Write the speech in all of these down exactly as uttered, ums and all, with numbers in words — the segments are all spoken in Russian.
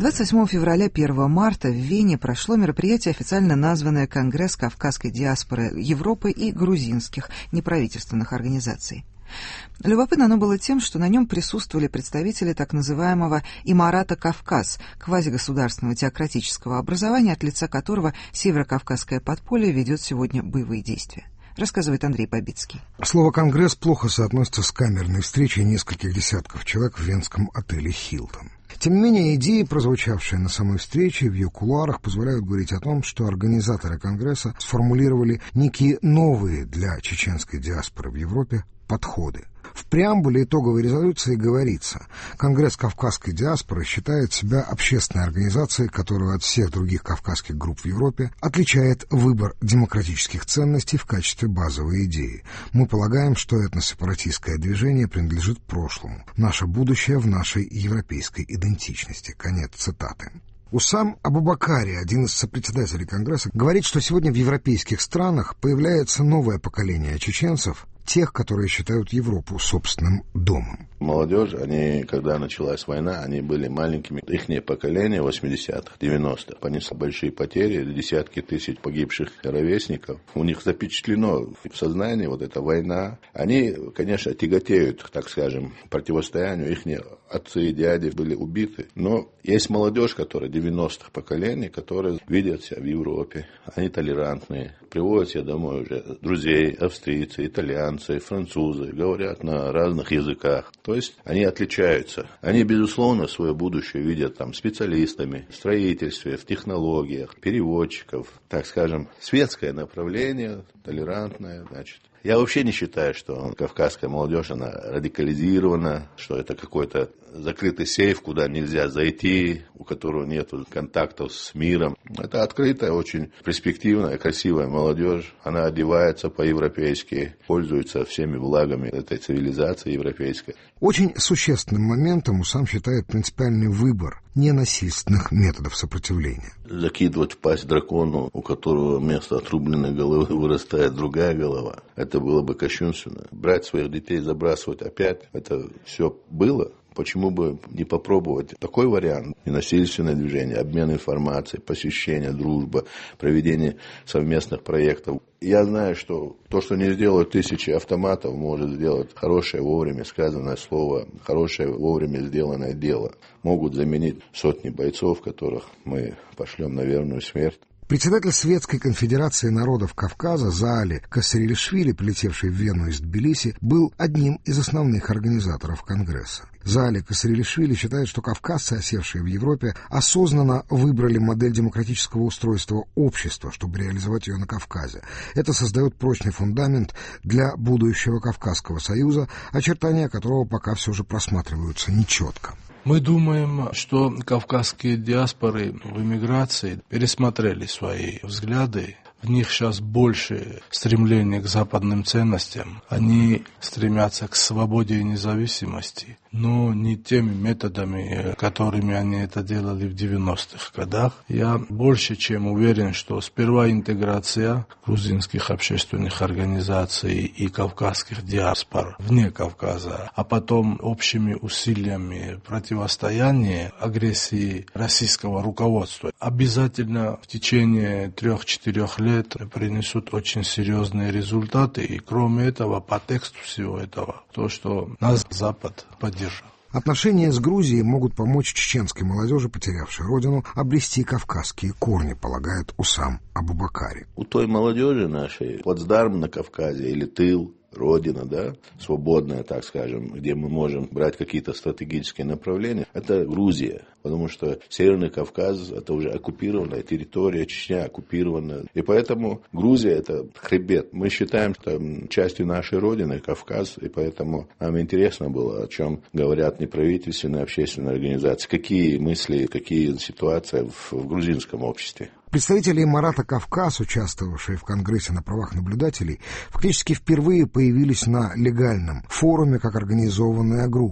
двадцать восьмого февраля — первого марта в Вене прошло мероприятие, официально названное «Конгресс кавказской диаспоры Европы и грузинских неправительственных организаций». Любопытно оно было тем, что на нем присутствовали представители так называемого «Имарата Кавказ», квазигосударственного теократического образования, от лица которого северокавказское подполье ведет сегодня боевые действия. Рассказывает Андрей Бабицкий. Слово «конгресс» плохо соотносится с камерной встречей нескольких десятков человек в венском отеле «Хилтон». Тем не менее, идеи, прозвучавшие на самой встрече, в ее кулуарах позволяют говорить о том, что организаторы Конгресса сформулировали некие новые для чеченской диаспоры в Европе подходы. В преамбуле итоговой резолюции говорится: Конгресс кавказской диаспоры считает себя общественной организацией, которую от всех других кавказских групп в Европе отличает выбор демократических ценностей в качестве базовой идеи. Мы полагаем, что этносепаратистское движение принадлежит прошлому. Наше будущее в нашей европейской идентичности. Конец цитаты. Усам Абубакари, один из сопредседателей Конгресса, говорит, что сегодня в европейских странах появляется новое поколение чеченцев, тех, которые считают Европу собственным домом. Молодежь, они, когда началась война, они были маленькими. Ихнее поколение восьмидесятых, девяностых понесло большие потери, десятки тысяч погибших ровесников. У них запечатлено в сознании вот эта война. Они, конечно, тяготеют, так скажем, противостоянию. Ихние отцы и дяди были убиты. Но есть молодежь, которая девяностых поколений, которые видят себя в Европе. Они толерантные. Приводят себе домой уже друзей, австрийцы, итальянцы, французы, говорят на разных языках. То есть они отличаются. Они, безусловно, свое будущее видят там специалистами в строительстве, в технологиях, переводчиков, так скажем, светское направление, толерантное, значит. Я вообще не считаю, что кавказская молодежь, она радикализирована, что это какой-то закрытый сейф, куда нельзя зайти, у которого нет контактов с миром. Это открытая, очень перспективная, красивая молодежь. Она одевается по-европейски, пользуется всеми благами этой цивилизации европейской. Очень существенным моментом Усам считает принципиальный выбор ненасильственных методов сопротивления. Закидывать в пасть дракону, у которого вместо отрубленной головы вырастает другая голова, это было бы кощунственно. Брать своих детей, забрасывать опять, это все было. Почему бы не попробовать такой вариант? Ненасильственное движение, обмен информацией, посещение, дружба, проведение совместных проектов. Я знаю, что то, что не сделают тысячи автоматов, может сделать хорошее вовремя сказанное слово, хорошее вовремя сделанное дело. Могут заменить сотни бойцов, которых мы пошлем на верную смерть. Председатель Светской конфедерации народов Кавказа Заали Касырилишвили, прилетевший в Вену из Тбилиси, был одним из основных организаторов Конгресса. Заали Касырилишвили считает, что кавказцы, осевшие в Европе, осознанно выбрали модель демократического устройства общества, чтобы реализовать ее на Кавказе. Это создает прочный фундамент для будущего Кавказского союза, очертания которого пока все же просматриваются нечетко. Мы думаем, что кавказские диаспоры в эмиграции пересмотрели свои взгляды. В них сейчас больше стремления к западным ценностям. Они стремятся к свободе и независимости, но не теми методами, которыми они это делали в девяностых годах. Я больше чем уверен, что сперва интеграция грузинских общественных организаций и кавказских диаспор вне Кавказа, а потом общими усилиями противостояния агрессии российского руководства обязательно в течение трех-четырех лет принесут очень серьезные результаты. И кроме этого, по тексту всего этого, то, что нас Запад поддержал. Отношения с Грузией могут помочь чеченской молодежи, потерявшей родину, обрести кавказские корни, полагает Усам Абубакари. У той молодежи нашей плацдарм на Кавказе или тыл, родина, да, свободная, так скажем, где мы можем брать какие-то стратегические направления, это Грузия. Потому что Северный Кавказ – это уже оккупированная территория, Чечня оккупирована. И поэтому Грузия – это хребет. Мы считаем, что частью нашей родины Кавказ, и поэтому нам интересно было, о чем говорят неправительственные, общественные организации, какие мысли, какие ситуации в, в грузинском обществе. Представители Имарата Кавказ, участвовавшие в Конгрессе на правах наблюдателей, фактически впервые появились на легальном форуме как организованная группа.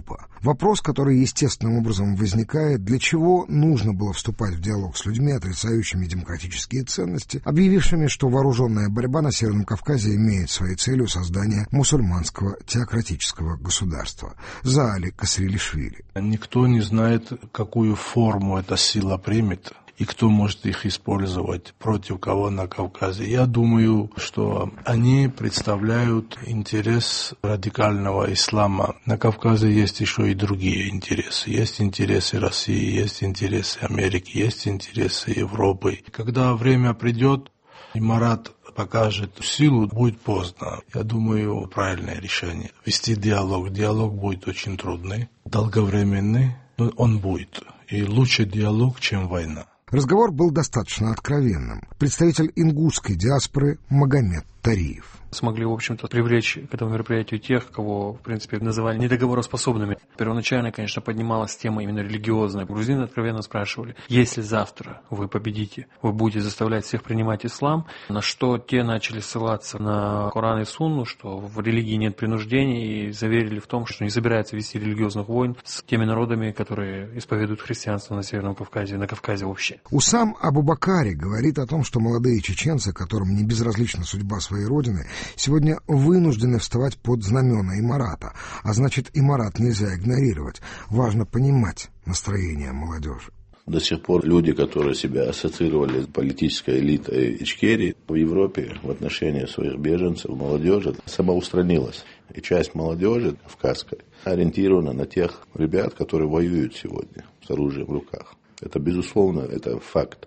Вопрос, который естественным образом возникает, для чего нужно было вступать в диалог с людьми, отрицающими демократические ценности, объявившими, что вооруженная борьба на Северном Кавказе имеет своей целью создание мусульманского теократического государства. Заали Касрилишвили. Никто не знает, какую форму эта сила примет и кто может их использовать против кого на Кавказе. Я думаю, что они представляют интерес радикального ислама. На Кавказе есть еще и другие интересы. Есть интересы России, есть интересы Америки, есть интересы Европы. Когда время придет, и Марат покажет силу, будет поздно. Я думаю, правильное решение. Вести диалог. Диалог будет очень трудный, долговременный, но он будет. И лучше диалог, чем война. Разговор был достаточно откровенным. Представитель ингушской диаспоры Магомед Тариев. Смогли, в общем-то, привлечь к этому мероприятию тех, кого, в принципе, называли недоговороспособными. Первоначально, конечно, поднималась тема именно религиозная. Грузины откровенно спрашивали, если завтра вы победите, вы будете заставлять всех принимать ислам, на что те начали ссылаться на Коран и Сунну, что в религии нет принуждений, и заверили в том, что не собирается вести религиозных войн с теми народами, которые исповедуют христианство на Северном Кавказе, на Кавказе вообще. Усам Абубакари говорит о том, что молодые чеченцы, которым не безразлична судьба своей родины, сегодня вынуждены вставать под знамена Имарата, а значит, Имарат нельзя игнорировать. Важно понимать настроение молодежи. До сих пор люди, которые себя ассоциировали с политической элитой Ичкерии в Европе в отношении своих беженцев, молодежи, самоустранилась. И часть молодежи кавказской ориентирована на тех ребят, которые воюют сегодня с оружием в руках. Это, безусловно, это факт.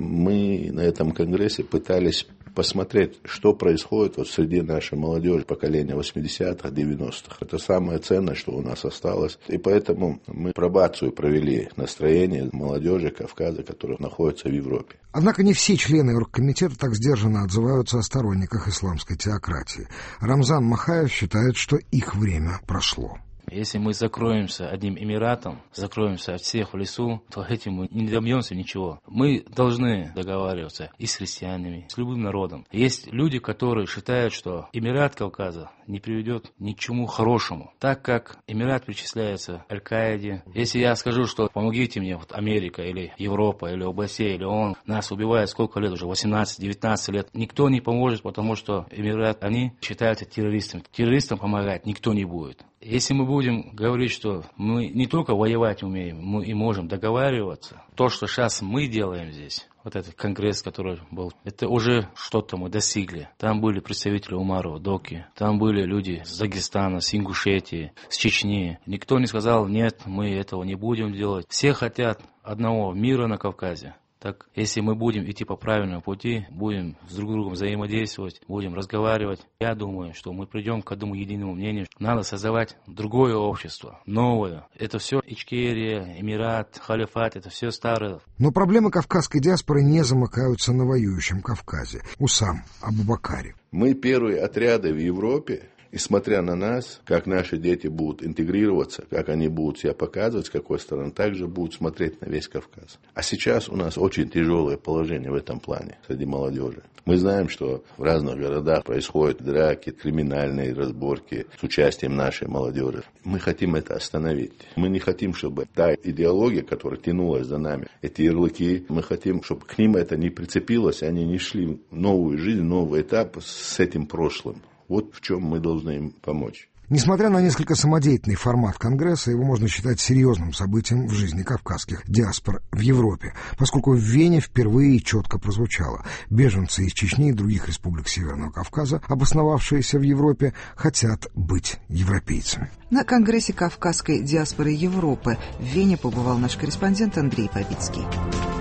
Мы на этом конгрессе пытались посмотреть, что происходит вот среди нашей молодежи поколения восьмидесятых, девяностых. Это самое ценное, что у нас осталось. И поэтому мы пробацию провели настроение молодежи Кавказа, которая находится в Европе. Однако не все члены оргкомитета так сдержанно отзываются о сторонниках исламской теократии. Рамзан Махаев считает, что их время прошло. Если мы закроемся одним Эмиратом, закроемся от всех в лесу, то этим мы не добьемся ничего. Мы должны договариваться и с христианами, с любым народом. Есть люди, которые считают, что Эмират Кавказа не приведет ни к чему хорошему, так как Эмират причисляется к Аль-Каиде. Если я скажу, что помогите мне, вот Америка или Европа или ОБСЕ или ООН, нас убивает сколько лет уже, восемнадцать-девятнадцать лет, никто не поможет, потому что Эмират, они считаются террористами. Террористам помогать никто не будет. Если мы будем говорить, что мы не только воевать умеем, мы и можем договариваться, то, что сейчас мы делаем здесь, вот этот конгресс, который был, это уже что-то мы достигли. Там были представители Умарова, Доки, там были люди с Дагестана, с Ингушетии, с Чечни. Никто не сказал, нет, мы этого не будем делать. Все хотят одного мира на Кавказе. Так, если мы будем идти по правильному пути, будем с друг другом взаимодействовать, будем разговаривать, я думаю, что мы придем к одному единому мнению. Надо создавать другое общество, новое. Это все Ичкерия, Эмират, Халифат, это все старое. Но проблемы кавказской диаспоры не замыкаются на воюющем Кавказе. Усам Абубакари. Мы первые отряды в Европе. И смотря на нас, как наши дети будут интегрироваться, как они будут себя показывать, с какой стороны, также будут смотреть на весь Кавказ. А сейчас у нас очень тяжелое положение в этом плане среди молодежи. Мы знаем, что в разных городах происходят драки, криминальные разборки с участием нашей молодежи. Мы хотим это остановить. Мы не хотим, чтобы та идеология, которая тянулась за нами, эти ярлыки, мы хотим, чтобы к ним это не прицепилось, они не шли в новую жизнь, новый этап с этим прошлым. Вот в чем мы должны им помочь. Несмотря на несколько самодеятельный формат Конгресса, его можно считать серьезным событием в жизни кавказских диаспор в Европе, поскольку в Вене впервые четко прозвучало: беженцы из Чечни и других республик Северного Кавказа, обосновавшиеся в Европе, хотят быть европейцами. На Конгрессе кавказской диаспоры Европы в Вене побывал наш корреспондент Андрей Побицкий.